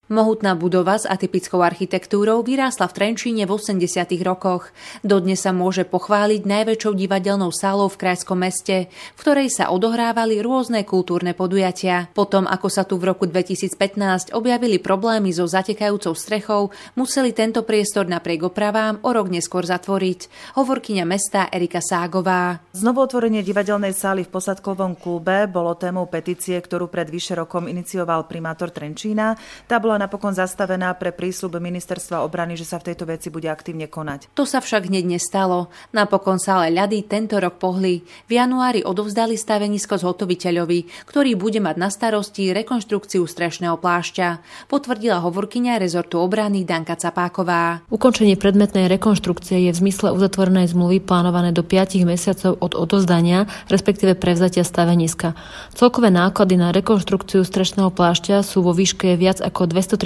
Mohutná budova s atypickou architektúrou vyrástla v Trenčíne v 80. rokoch. Dodnes sa môže pochváliť najväčšou divadelnou sálou v krajskom meste, v ktorej sa odohrávali rôzne kultúrne podujatia. Potom, ako sa tu v roku 2015 objavili problémy so zatekajúcou strechou, museli tento priestor napriek opravám o rok neskôr zatvoriť. Hovorkyňa mesta Erika Ságová. Znovuotvorenie divadelnej sály v Posadkovom klube bolo témou petície, ktorú pred vyše rokom inicioval primátor Trenčína. Tá bola napokon zastavená pre prísľub Ministerstva obrany, že sa v tejto veci bude aktívne konať. To sa však hneď nestalo. Napokon sa ale ľady tento rok pohli. V januári odovzdali stavenisko zhotoviteľovi, ktorý bude mať na starosti rekonštrukciu strešného plášťa, potvrdila hovorkyňa rezortu obrany Danka Capáková. Ukončenie predmetnej rekonštrukcie je v zmysle uzatvorenej zmluvy plánované do 5 mesiacov od odovzdania, respektíve prevzatia staveniska. Celkové náklady na rekonštrukciu strešného plášťa sú vo výške viac ako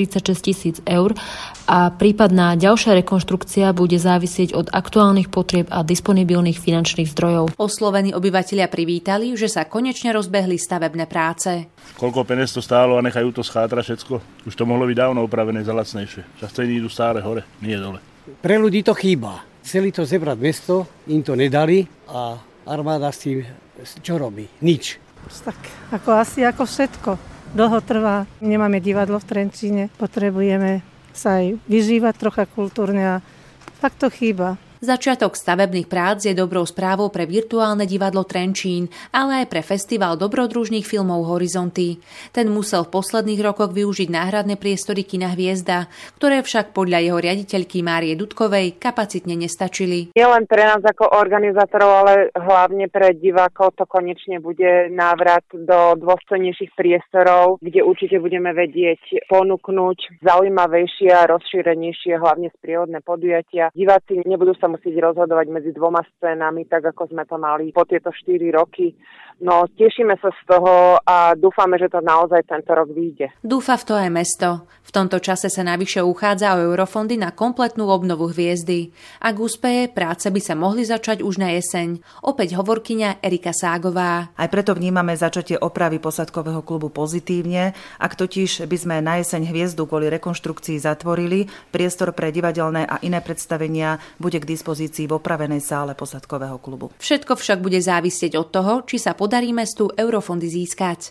236 000 eur a prípadná ďalšia rekonštrukcia bude závisieť od aktuálnych potrieb a disponibilných finančných zdrojov. Oslovení obyvatelia privítali, že sa konečne rozbehli stavebné práce. Koľko peniaz to stálo a nechajú to schátrať všetko? Už to mohlo byť dávno opravené za lacnejšie. Však ceny idú stále hore, nie dole. Pre ľudí to chýba. Chceli to zebrať mesto, im to nedali a armáda s tým čo robí? Nič. Tak asi ako všetko. Dlho trvá. Nemáme divadlo v Trenčíne. Potrebujeme sa aj vyžívať trocha kultúrne a tak to chýba. Začiatok stavebných prác je dobrou správou pre virtuálne divadlo Trenčín, ale aj pre festival dobrodružných filmov Horizonty. Ten musel v posledných rokoch využiť náhradné priestory kina Hviezda, ktoré však podľa jeho riaditeľky Márie Dudkovej kapacitne nestačili. Nie len pre nás ako organizátorov, ale hlavne pre divákov to konečne bude návrat do dôstojnejších priestorov, kde určite budeme vedieť ponúknuť zaujímavejšie a rozšírenejšie, hlavne sprievodné podujatia. Diváci nebudú sa musieť rozhodovať medzi dvoma scénami, tak ako sme to mali po tieto 4 roky. No, tešíme sa z toho a dúfame, že to naozaj tento rok vyjde. Dúfa v to aj mesto. V tomto čase sa navyše uchádza o eurofondy na kompletnú obnovu Hviezdy. Ak úspeje, práce by sa mohli začať už na jeseň. Opäť hovorkyňa Erika Ságová. Aj preto vnímame začatie opravy Posadkového klubu pozitívne. Ak totiž by sme na jeseň Hviezdu kvôli rekonštrukcii zatvorili, priestor pre divadelné a iné predstavenia bude k dispozícii v opravenej sále Posadkového klubu. Všetko však bude závisieť od toho, či sa podarí mestu eurofondy získať.